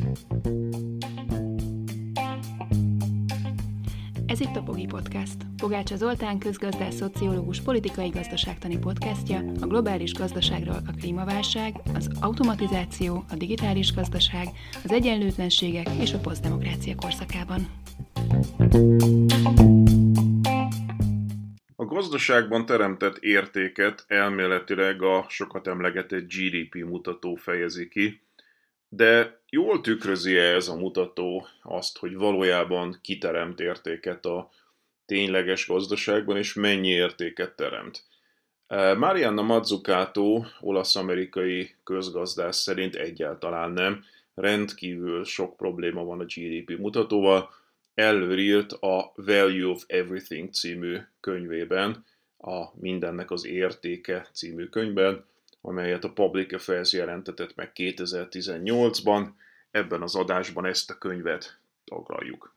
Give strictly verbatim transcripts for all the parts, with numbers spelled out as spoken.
Ez itt a Pogi Podcast. Pogácsa Zoltán közgazdász, szociológus, politikai gazdaságtani podcastja a globális gazdaságról, a klímaválság, az automatizáció, a digitális gazdaság, az egyenlőtlenségek és a posztdemokrácia korszakában. A gazdaságban teremtett értéket elméletileg a sokat emlegetett gé dé pé mutató fejezi ki, de jól tükrözi-e ez a mutató azt, hogy valójában kiteremt értéket a tényleges gazdaságban, és mennyi értéket teremt? Mariana Mazzucato, olasz-amerikai közgazdász szerint egyáltalán nem, rendkívül sok probléma van a gé dé pé mutatóval. Előírt a Value of Everything című könyvében, a Mindennek az értéke című könyvben, amelyet a Public Affairs jelentetett meg kétezer-tizennyolcban. Ebben az adásban ezt a könyvet taglaljuk.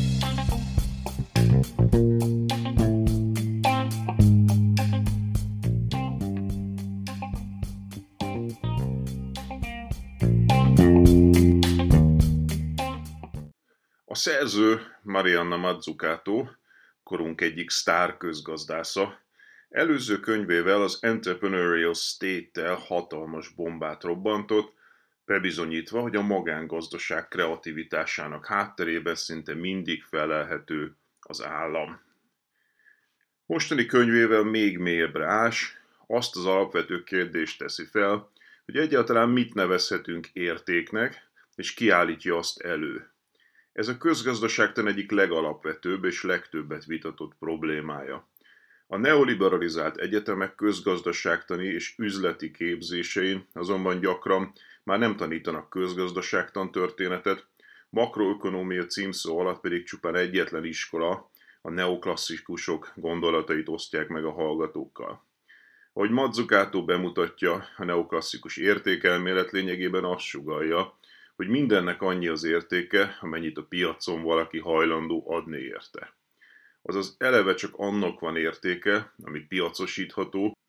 A szerző Mariana Mazzucato, korunk egyik sztár közgazdásza, előző könyvével az Entrepreneurial State-tel hatalmas bombát robbantott, bebizonyítva, hogy a magángazdaság kreativitásának hátterében szinte mindig felelhető az állam. Mostani könyvével még mélyebbre ás, azt az alapvető kérdést teszi fel, hogy egyáltalán mit nevezhetünk értéknek, és ki állítja azt elő. Ez a közgazdaságtan egyik legalapvetőbb és legtöbbet vitatott problémája. A neoliberalizált egyetemek közgazdaságtani és üzleti képzésein azonban gyakran már nem tanítanak közgazdaságtan történetet, makroökonómia címszó alatt pedig csupán egyetlen iskola, a neoklasszikusok gondolatait osztják meg a hallgatókkal. Ahogy Mazzucato bemutatja, a neoklasszikus értékelmélet lényegében azt sugallja, hogy mindennek annyi az értéke, amennyit a piacon valaki hajlandó adni érte. Azaz eleve csak annak van értéke, ami piacosítható.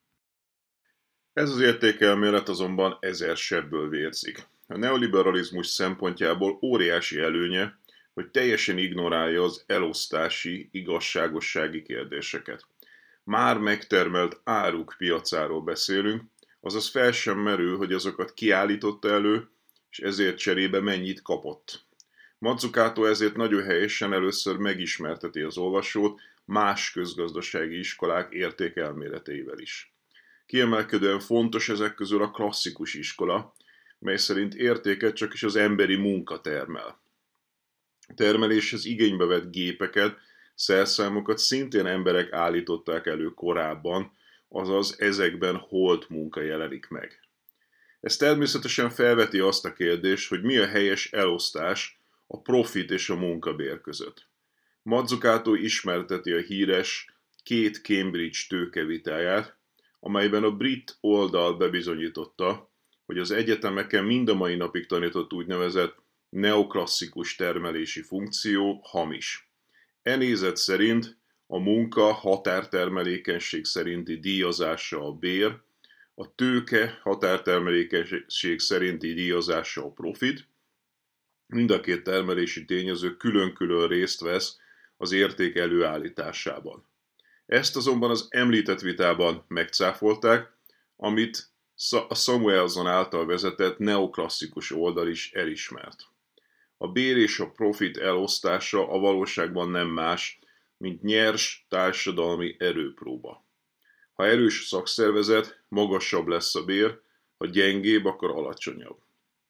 Ez az értékelmélet azonban ezer sebből vérzik. A neoliberalizmus szempontjából óriási előnye, hogy teljesen ignorálja az elosztási, igazságossági kérdéseket. Már megtermelt áruk piacáról beszélünk, azaz fel sem merül, hogy azokat kiállította elő, és ezért cserébe mennyit kapott. Mazzucato ezért nagyon helyesen először megismerteti az olvasót más közgazdasági iskolák értékelméleteivel is. Kiemelkedően fontos ezek közül a klasszikus iskola, mely szerint értéket csak is az emberi munka termel. A termeléshez igénybe vett gépeket, szerszámokat szintén emberek állították elő korábban, azaz ezekben holt munka jelenik meg. Ez természetesen felveti azt a kérdést, hogy mi a helyes elosztás a profit és a munkabér között. Mazzucato ismerteti a híres két Cambridge tőkevitáját, amelyben a brit oldal bebizonyította, hogy az egyetemeken mind a mai napig tanított úgynevezett neoklasszikus termelési funkció hamis. E nézet szerint a munka határtermelékenység szerinti díjazása a bér, a tőke határtermelékenység szerinti díjazása a profit. Mind a két termelési tényező külön-külön részt vesz az érték előállításában. Ezt azonban az említett vitában megcáfolták, amit a Samuelson által vezetett neoklasszikus oldal is elismert. A bér és a profit elosztása a valóságban nem más, mint nyers társadalmi erőpróba. Ha erős szakszervezet, magasabb lesz a bér, ha gyengébb, akkor alacsonyabb.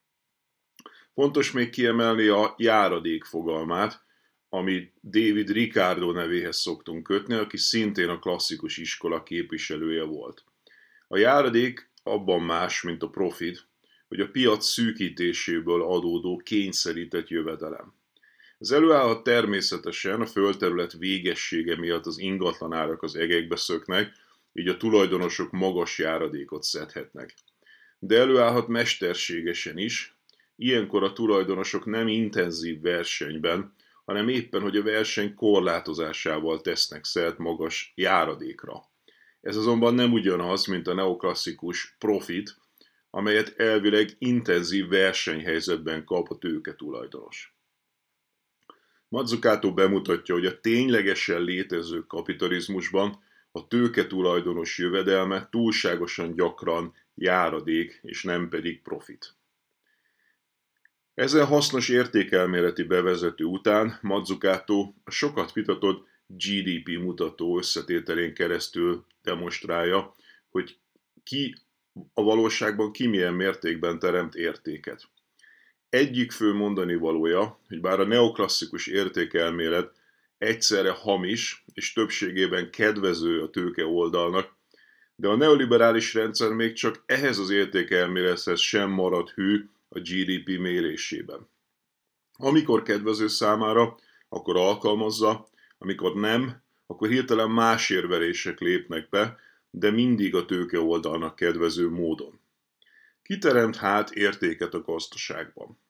Fontos még kiemelni a járadék fogalmát, amit David Ricardo nevéhez szoktunk kötni, aki szintén a klasszikus iskola képviselője volt. A járadék abban más, mint a profit, hogy a piac szűkítéséből adódó kényszerített jövedelem. Ez előállhat természetesen a földterület végessége miatt az ingatlanárak az egekbe szöknek, így a tulajdonosok magas járadékot szedhetnek. De előállhat mesterségesen is, ilyenkor a tulajdonosok nem intenzív versenyben, hanem éppen, hogy a verseny korlátozásával tesznek szert magas járadékra. Ez azonban nem ugyanaz, mint a neoklasszikus profit, amelyet elvileg intenzív versenyhelyzetben kap a tőketulajdonos. Mazzucato bemutatja, hogy a ténylegesen létező kapitalizmusban a tőketulajdonos jövedelme túlságosan gyakran járadék, és nem pedig profit. Ezen hasznos értékelméleti bevezető után Mazzucato a sokat vitatott gé dé pé mutató összetételén keresztül demonstrálja, hogy ki a valóságban ki milyen mértékben teremt értéket. Egyik fő mondani valója, hogy bár a neoklasszikus értékelmélet egyszerre hamis és többségében kedvező a tőke oldalnak, de a neoliberális rendszer még csak ehhez az értékelmélethez sem marad hű a gé dé pé mérésében. Amikor kedvező számára, akkor alkalmazza, amikor nem, akkor hirtelen más érvelések lépnek be, de mindig a tőke oldalnak kedvező módon. Kiteremt hát értéket a gazdaságban?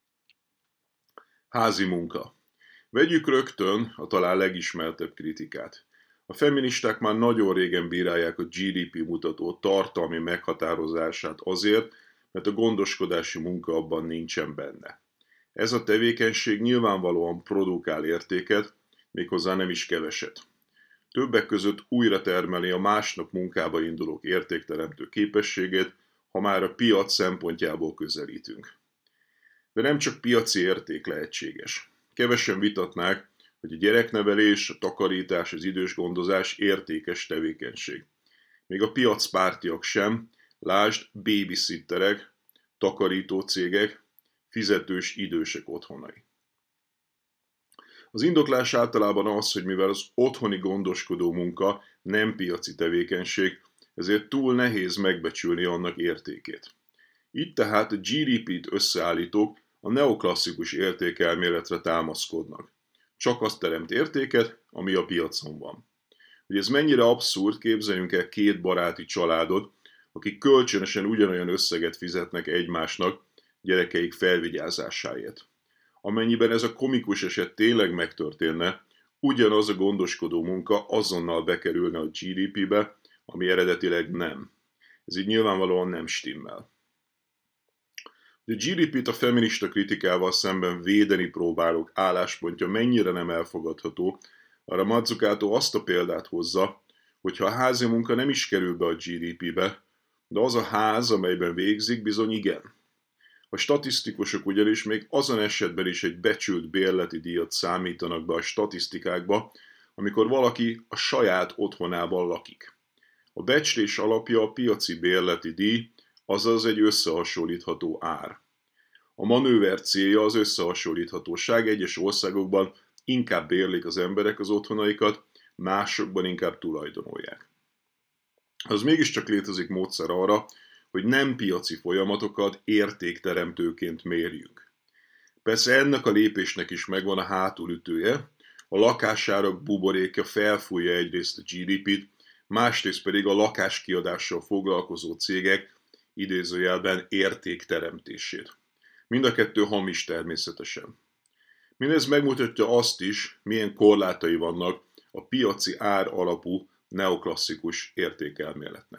Házi munka. Vegyük rögtön a talán legismertebb kritikát. A feministák már nagyon régen bírálják a gé dé pé mutató tartalmi meghatározását azért, mert a gondoskodási munka abban nincsen benne. Ez a tevékenység nyilvánvalóan produkál értéket, méghozzá nem is keveset. Többek között újra termeli a másnap munkába indulók értékteremtő képességét, ha már a piac szempontjából közelítünk. De nem csak piaci érték lehetséges. Kevesen vitatnák, hogy a gyereknevelés, a takarítás, az idősgondozás értékes tevékenység. Még a piacpártiak sem, lásd babysitterek, takarító cégek, fizetős idősek otthonai. Az indoklás általában az, hogy mivel az otthoni gondoskodó munka nem piaci tevékenység, ezért túl nehéz megbecsülni annak értékét. Így tehát a gé dé pét összeállítók a neoklasszikus értékelméletre támaszkodnak. Csak azt teremt értéket, ami a piacon van. Hogy ez mennyire abszurd, képzeljünk el két baráti családot, akik kölcsönösen ugyanolyan összeget fizetnek egymásnak gyerekeik felvigyázásáért. Amennyiben ez a komikus eset tényleg megtörténne, ugyanaz a gondoskodó munka azonnal bekerülne a gé dé pébe, ami eredetileg nem. Ez így nyilvánvalóan nem stimmel. A gé dé pét a feminista kritikával szemben védeni próbálók álláspontja mennyire nem elfogadható, arra Mazzucato azt a példát hozza, hogy ha a házi munka nem is kerül be a gé dé pébe, de az a ház, amelyben végzik, bizony igen. A statisztikusok ugyanis még azon esetben is egy becsült bérleti díjat számítanak be a statisztikákba, amikor valaki a saját otthonában lakik. A becslés alapja a piaci bérleti díj, azaz egy összehasonlítható ár. A manőver célja az összehasonlíthatóság, egyes országokban inkább bérlik az emberek az otthonaikat, másokban inkább tulajdonolják. Az mégiscsak létezik módszer arra, hogy nem piaci folyamatokat értékteremtőként mérjünk. Persze ennek a lépésnek is megvan a hátulütője, a lakásárak buborékja felfújja egyrészt a gé dé pét, másrészt pedig a lakáskiadással foglalkozó cégek idézőjelben értékteremtését. Mind a kettő hamis természetesen. Mindez megmutatja azt is, milyen korlátai vannak a piaci ár alapú neoklasszikus értékelméletnek.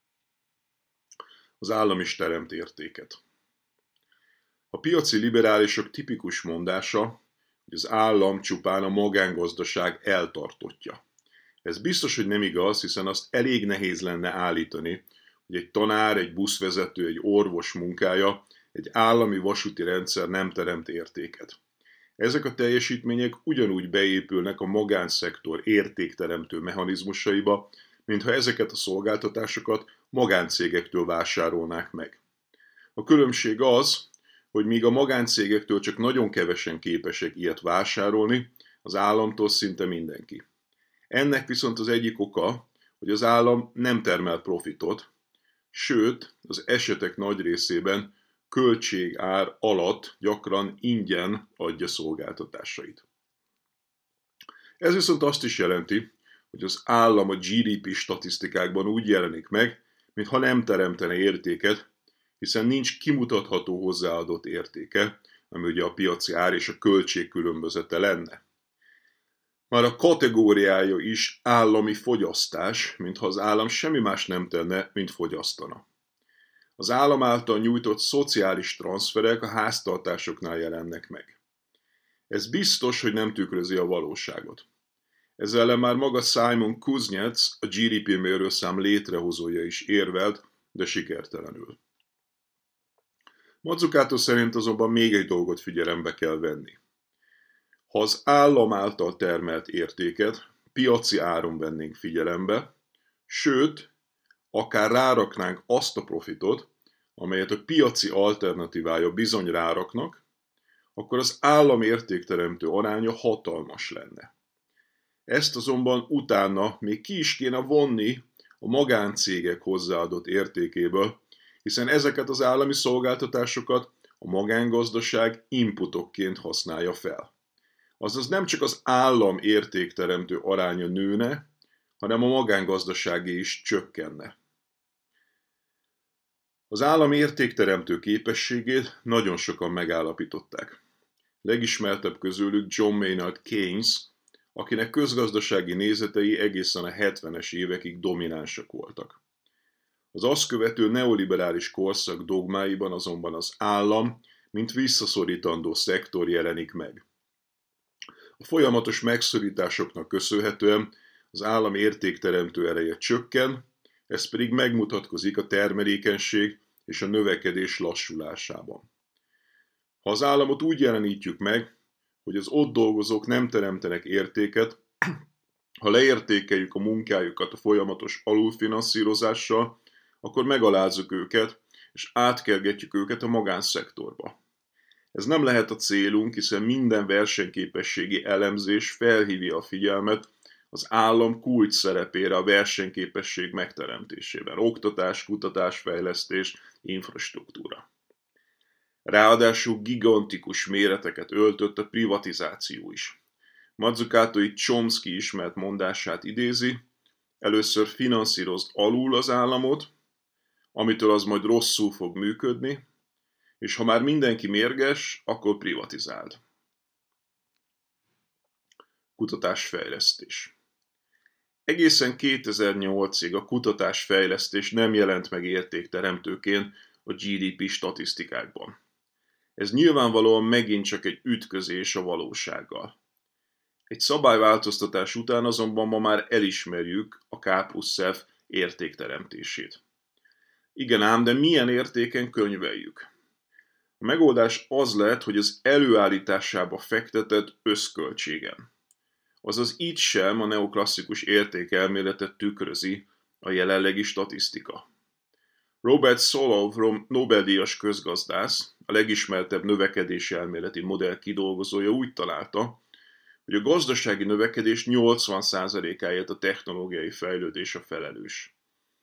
Az állam is teremt értéket. A piaci liberálisok tipikus mondása, hogy az állam csupán a magángazdaság eltartottja. Ez biztos, hogy nem igaz, hiszen azt elég nehéz lenne állítani, hogy egy tanár, egy buszvezető, egy orvos munkája, egy állami vasúti rendszer nem teremt értéket. Ezek a teljesítmények ugyanúgy beépülnek a magánszektor értékteremtő mechanizmusaiba, mintha ezeket a szolgáltatásokat magáncégektől vásárolnák meg. A különbség az, hogy míg a magáncégektől csak nagyon kevesen képesek ilyet vásárolni, az államtól szinte mindenki. Ennek viszont az egyik oka, hogy az állam nem termel profitot, sőt, az esetek nagy részében költségár alatt gyakran ingyen adja szolgáltatásait. Ez viszont azt is jelenti, hogy az állam a gé dé pé statisztikákban úgy jelenik meg, mintha nem teremtene értéket, hiszen nincs kimutatható hozzáadott értéke, ami ugye a piaci ár és a költség különbözete lenne. Már a kategóriája is állami fogyasztás, mintha az állam semmi más nem tenne, mint fogyasztana. Az állam által nyújtott szociális transzferek a háztartásoknál jelennek meg. Ez biztos, hogy nem tükrözi a valóságot. Ezzel ellen már maga Simon Kuznets, a gé dé pé mérőszám létrehozója is érvelt, de sikertelenül. Mazzucato szerint azonban még egy dolgot figyelembe kell venni. Ha az állam által termelt értéket piaci áron vennénk figyelembe, sőt, akár ráraknánk azt a profitot, amelyet a piaci alternatívája bizony ráraknak, akkor az állam értékteremtő aránya hatalmas lenne. Ezt azonban utána még ki is kéne vonni a magáncégek hozzáadott értékéből, hiszen ezeket az állami szolgáltatásokat a magángazdaság inputokként használja fel. Azaz nem csak az állam értékteremtő aránya nőne, hanem a magángazdaságé is csökkenne. Az állam értékteremtő képességét nagyon sokan megállapították. Legismertebb közülük John Maynard Keynes, akinek közgazdasági nézetei egészen a hetvenes évekig dominánsak voltak. Az azt követő neoliberális korszak dogmáiban azonban az állam, mint visszaszorítandó szektor jelenik meg. A folyamatos megszorításoknak köszönhetően az állam értékteremtő ereje csökken, ez pedig megmutatkozik a termelékenység és a növekedés lassulásában. Ha az államot úgy jelenítjük meg, hogy az ott dolgozók nem teremtenek értéket, ha leértékeljük a munkájukat a folyamatos alulfinanszírozással, akkor megalázzuk őket, és átkergetjük őket a magánszektorba. Ez nem lehet a célunk, hiszen minden versenyképességi elemzés felhívja a figyelmet az állam kulcs szerepére a versenyképesség megteremtésében. Oktatás, kutatás, fejlesztés, infrastruktúra. Ráadásul gigantikus méreteket öltött a privatizáció is. Mazzucato itt Chomsky ismert mondását idézi, először finanszírozd alul az államot, amitől az majd rosszul fog működni, és ha már mindenki mérges, akkor privatizáld. Kutatásfejlesztés. Egészen kétezer-nyolcig a kutatásfejlesztés nem jelent meg értékteremtőként a gé dé pé statisztikákban. Ez nyilvánvalóan megint csak egy ütközés a valósággal. Egy szabályváltoztatás után azonban ma már elismerjük a K plusz F értékteremtését. Igen ám, de milyen értéken könyveljük? A megoldás az lett, hogy az előállításába fektetett összköltségen. Azaz itt sem a neoklasszikus értékelméletet tükrözi a jelenlegi statisztika. Robert Solov, Nobel-díjas közgazdász, a legismertebb növekedési elméleti modell kidolgozója úgy találta, hogy a gazdasági növekedés nyolcvan százalékáért a technológiai fejlődés a felelős.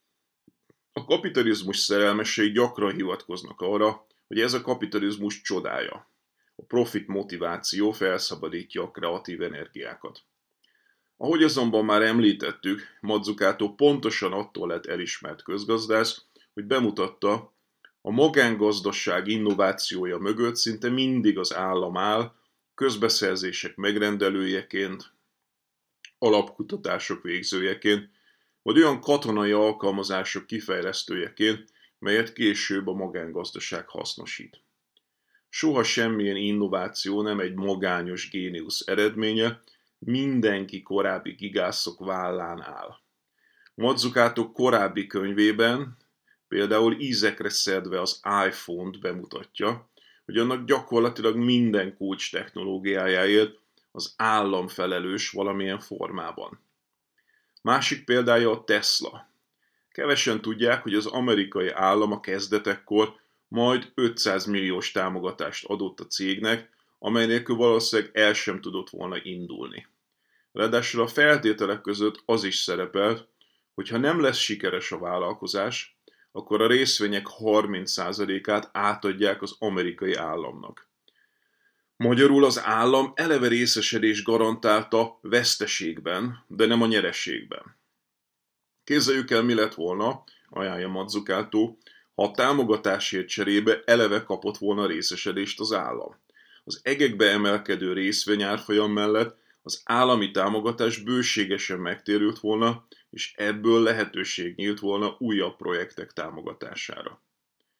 A kapitalizmus szerelmesei gyakran hivatkoznak arra, hogy ez a kapitalizmus csodája. A profit motiváció felszabadítja a kreatív energiákat. Ahogy azonban már említettük, Mazzucato pontosan attól lett elismert közgazdász, hogy bemutatta, a magángazdaság innovációja mögött szinte mindig az állam áll, közbeszerzések megrendelőjeként, alapkutatások végzőjeként, vagy olyan katonai alkalmazások kifejlesztőjeként, melyet később a magángazdaság hasznosít. Soha semmilyen innováció nem egy magányos géniusz eredménye, mindenki korábbi gigászok vállán áll. Mazzucato korábbi könyvében, például ízekre szedve az iPhone-t bemutatja, hogy annak gyakorlatilag minden kulcs technológiájáért az állam felelős valamilyen formában. Másik példája a Tesla. Kevesen tudják, hogy az amerikai állam a kezdetekkor majd ötszáz milliós támogatást adott a cégnek, amely nélkül valószínűleg el sem tudott volna indulni. Ráadásul a feltételek között az is szerepelt, hogy ha nem lesz sikeres a vállalkozás, akkor a részvények harminc százalékát átadják az amerikai államnak. Magyarul az állam eleve részesedést garantálta veszteségben, de nem a nyereségben. Képzeljük el, mi lett volna, ajánlja Mazzucato, ha a támogatásért cserébe eleve kapott volna részesedést az állam. Az egekbe emelkedő részvényárfolyam mellett az állami támogatás bőségesen megtérült volna, és ebből lehetőség nyílt volna újabb projektek támogatására.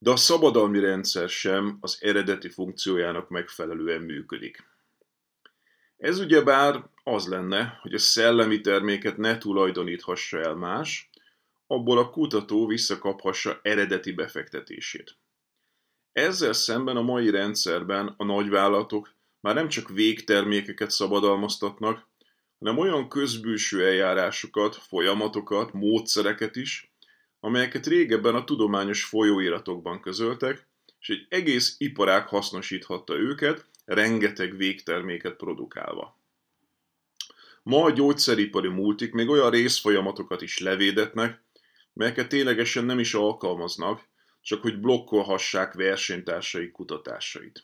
de a szabadalmi rendszer sem az eredeti funkciójának megfelelően működik. Ez ugyebár az lenne, hogy a szellemi terméket ne tulajdoníthassa el más, abból a kutató visszakaphassa eredeti befektetését. Ezzel szemben a mai rendszerben a nagyvállalatok már nem csak végtermékeket szabadalmaztatnak, hanem olyan közbülső eljárásokat, folyamatokat, módszereket is, amelyeket régebben a tudományos folyóiratokban közöltek, és egy egész iparág hasznosíthatta őket, rengeteg végterméket produkálva. Ma a gyógyszeripari multik még olyan részfolyamatokat is levédetnek, melyeket ténylegesen nem is alkalmaznak, csak hogy blokkolhassák versenytársaik kutatásait.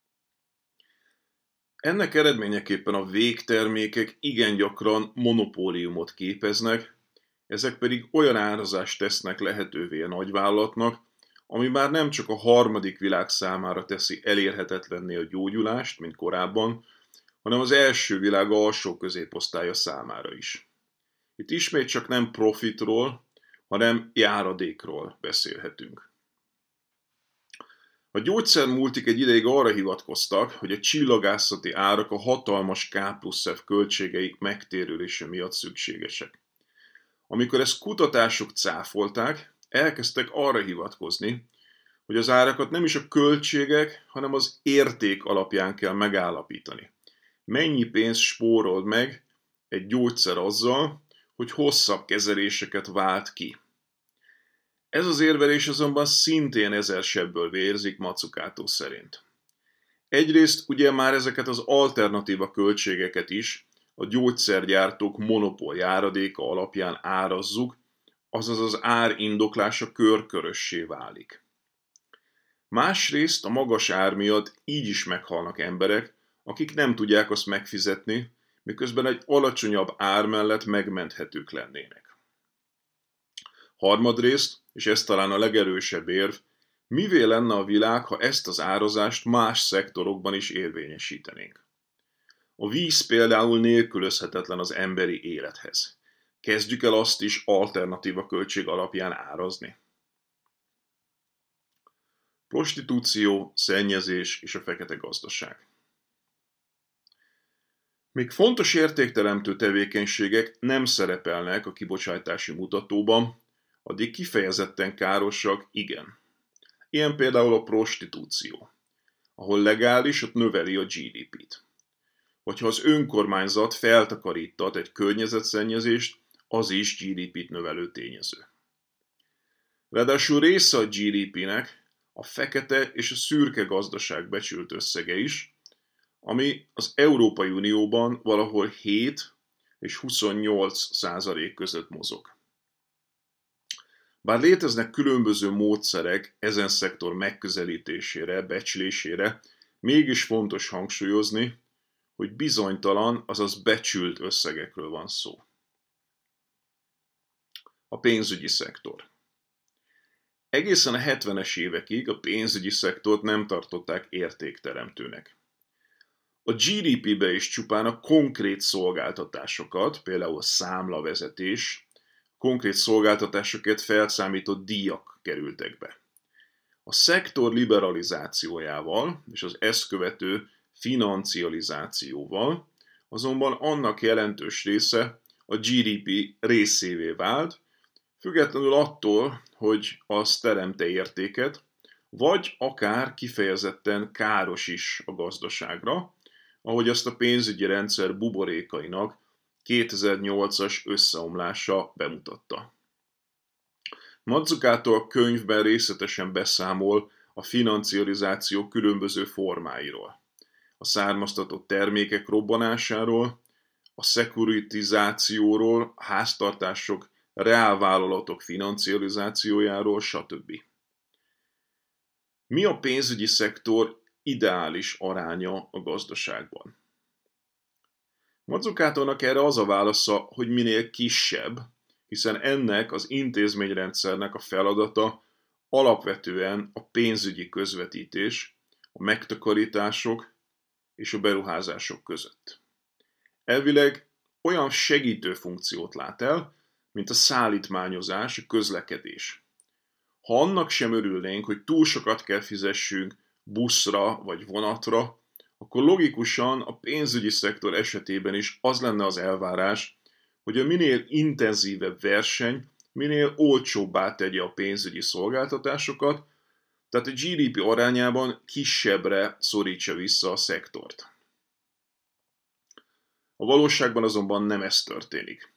Ennek eredményeképpen a végtermékek igen gyakran monopóliumot képeznek, ezek pedig olyan árazást tesznek lehetővé a nagyvállalatnak, ami már nem csak a harmadik világ számára teszi elérhetetlenné a gyógyulást, mint korábban, hanem az első világ alsó középosztálya számára is. Itt ismét csak nem profitról, hanem járadékról beszélhetünk. A gyógyszermultik egy ideig arra hivatkoztak, hogy a csillagászati árak a hatalmas K plusz F költségeik megtérülése miatt szükségesek. Amikor ezt kutatások cáfolták, elkezdtek arra hivatkozni, hogy az árakat nem is a költségek, hanem az érték alapján kell megállapítani. Mennyi pénzt spórold meg egy gyógyszer azzal, hogy hosszabb kezeléseket vált ki. Ez az érvelés azonban szintén ezer sebből vérzik Mazzucato szerint. Egyrészt ugye már ezeket az alternatíva költségeket is a gyógyszergyártók monopól járadéka alapján árazzuk, azaz az ár indoklása körkörössé válik. Másrészt a magas ár miatt így is meghalnak emberek, akik nem tudják azt megfizetni, miközben egy alacsonyabb ár mellett megmenthetők lennének. Harmadrészt, és ez talán a legerősebb érv, mivé lenne a világ, ha ezt az árazást más szektorokban is érvényesítenénk? A víz például nélkülözhetetlen az emberi élethez. Kezdjük el azt is alternatíva költség alapján árazni. Prostitúció, szennyezés és a fekete gazdaság. Még fontos értékteremtő tevékenységek nem szerepelnek a kibocsátási mutatóban, addig kifejezetten károsak igen. Ilyen például a prostitúció, ahol legális, ott növeli a G D P-t. Vagy ha az önkormányzat feltakarítat egy környezetszennyezést, az is G D P-t növelő tényező. Ráadásul része a G D P-nek a fekete és a szürke gazdaság becsült összege is, ami az Európai Unióban valahol hét és huszonnyolc százalék között mozog. Bár léteznek különböző módszerek ezen szektor megközelítésére, becslésére, mégis fontos hangsúlyozni, hogy bizonytalan, azaz becsült összegekről van szó. A pénzügyi szektor. Egészen a hetvenes évekig a pénzügyi szektort nem tartották értékteremtőnek. A G D P-be is csupán a konkrét szolgáltatásokat, például a számlavezetés, konkrét szolgáltatásokért felszámított díjak kerültek be. A szektor liberalizációjával és az ezt követő financializációval azonban annak jelentős része a G D P részévé vált, függetlenül attól, hogy az teremte értéket, vagy akár kifejezetten káros is a gazdaságra, ahogy azt a pénzügyi rendszer buborékainak kétezer-nyolcas összeomlása bemutatta. Mazzucato a könyvben részletesen beszámol a financializáció különböző formáiról, a származtatott termékek robbanásáról, a szekuritizációról, a háztartások, reálvállalatok financializációjáról, stb. Mi a pénzügyi szektor ideális aránya a gazdaságban? Mazzucatónak erre az a válasza, hogy minél kisebb, hiszen ennek az intézményrendszernek a feladata alapvetően a pénzügyi közvetítés, a megtakarítások és a beruházások között. Elvileg olyan segítő funkciót lát el, mint a szállítmányozás, a közlekedés. Ha annak sem örülnénk, hogy túl sokat kell fizessünk buszra vagy vonatra, akkor logikusan a pénzügyi szektor esetében is az lenne az elvárás, hogy a minél intenzívebb verseny minél olcsóbbá tegye a pénzügyi szolgáltatásokat, tehát a gé dé pé arányában kisebbre szorítsa vissza a szektort. A valóságban azonban nem ez történik.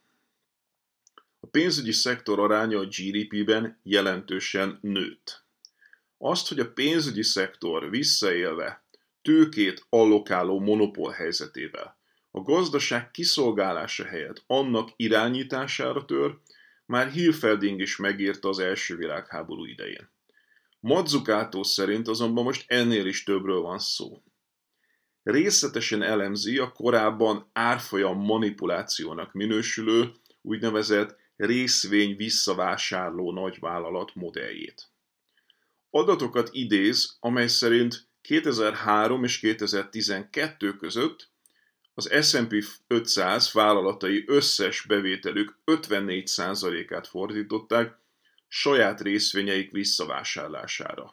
A pénzügyi szektor aránya a gé dé pében jelentősen nőtt. Azt, hogy a pénzügyi szektor visszaélve tőkét allokáló monopól helyzetével a gazdaság kiszolgálása helyett annak irányítására tör, már Hilferding is megírta az első világháború idején. Mazzucato szerint azonban most ennél is többről van szó. Részletesen elemzi a korábban árfolyam manipulációnak minősülő úgynevezett részvény visszavásárló nagyvállalat modelljét. Adatokat idéz, amely szerint kétezer-három és kétezer-tizenkettő között az es and pé ötszáz vállalatai összes bevételük ötvennégy százalékát fordították saját részvényeik visszavásárlására.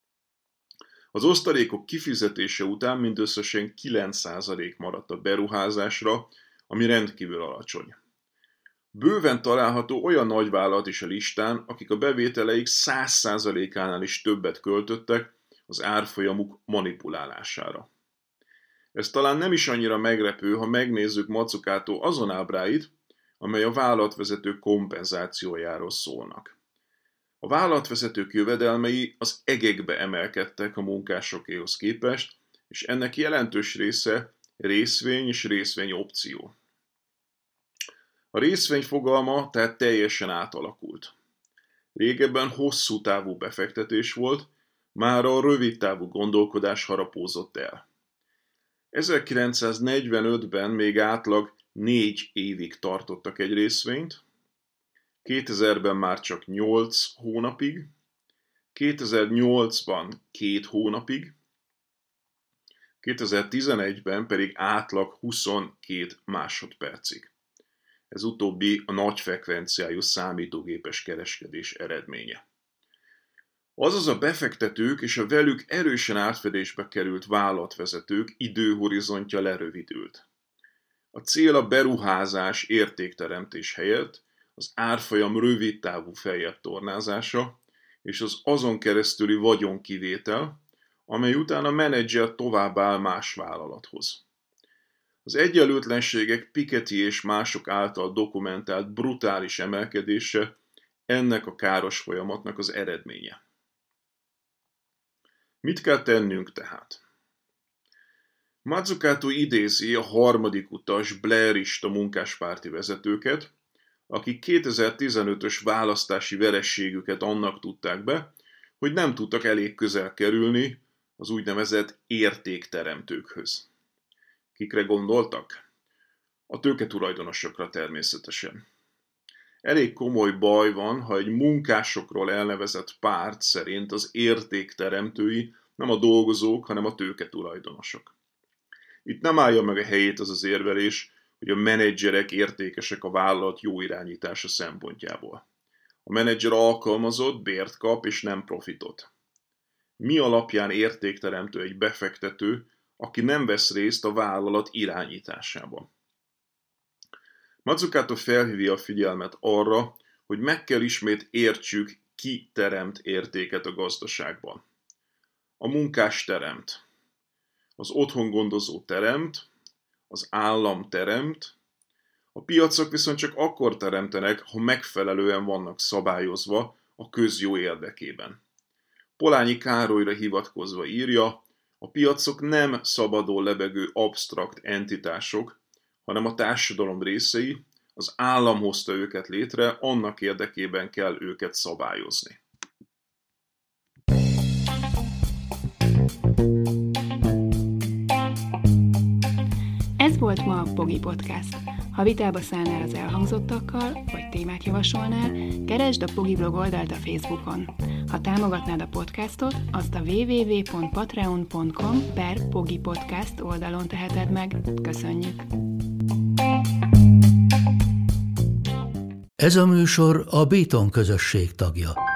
Az osztalékok kifizetése után mindösszesen kilenc százalék maradt a beruházásra, ami rendkívül alacsony. Bőven található olyan nagyvállalat is a listán, akik a bevételeik száz százalékánál is többet költöttek az árfolyamuk manipulálására. Ez talán nem is annyira meglepő, ha megnézzük Mazzucato azon ábráit, amely a vállalatvezetők kompenzációjáról szólnak. A vállalatvezetők jövedelmei az egekbe emelkedtek a munkásokéhoz képest, és ennek jelentős része részvény és részvényopció. A részvény fogalma tehát teljesen átalakult. Régebben hosszú távú befektetés volt, mára a rövid távú gondolkodás harapózott el. ezerkilencszáznegyvenötben még átlag négy évig tartottak egy részvényt, kétezerben már csak nyolc hónapig, kétezer-nyolcban két hónapig, kétezer-tizenegyben pedig átlag huszonkét másodpercig. Ez utóbbi a nagy frekvenciájú számítógépes kereskedés eredménye. Azaz a befektetők és a velük erősen átfedésbe került vállalatvezetők időhorizontja lerövidült. A cél a beruházás értékteremtés helyett az árfolyam rövidtávú feljebb tornázása és az azon keresztüli vagyonkivétel, amely után a menedzser továbbáll más vállalathoz. Az egyenlőtlenségek Piketty és mások által dokumentált brutális emelkedése ennek a káros folyamatnak az eredménye. Mit kell tennünk tehát? Mazzucato idézi a harmadik utas blairista munkáspárti vezetőket, akik kétezer-tizenötös választási vereségüket annak tudták be, hogy nem tudtak elég közel kerülni az úgynevezett értékteremtőkhöz. Kikre gondoltak? A tőketulajdonosokra természetesen. Elég komoly baj van, ha egy munkásokról elnevezett párt szerint az értékteremtői nem a dolgozók, hanem a tőketulajdonosok. Itt nem állja meg a helyét az az érvelés, hogy a menedzserek értékesek a vállalat jó irányítása szempontjából. A menedzser alkalmazott, bért kap és nem profitot. Mi alapján értékteremtő egy befektető, aki nem vesz részt a vállalat irányításában? Mazzucato felhívja a figyelmet arra, hogy meg kell ismét értsük, ki teremt értéket a gazdaságban. A munkás teremt, az otthongondozó teremt, az állam teremt, a piacok viszont csak akkor teremtenek, ha megfelelően vannak szabályozva a közjó érdekében. Polányi Károlyra hivatkozva írja, a piacok nem szabadon lebegő absztrakt entitások, hanem a társadalom részei, az állam hozta őket létre, annak érdekében kell őket szabályozni. Ez volt ma a Pogi Podcast. Ha vitába szállnál az elhangzottakkal, vagy témát javasolnál, keresd a Pogi blog oldalt a Facebookon. Ha támogatnád a podcastot, azt a double-u double-u double-u pont patreon pont com per Pogi Podcast oldalon teheted meg. Köszönjük! Ez a műsor a Béton közösség tagja.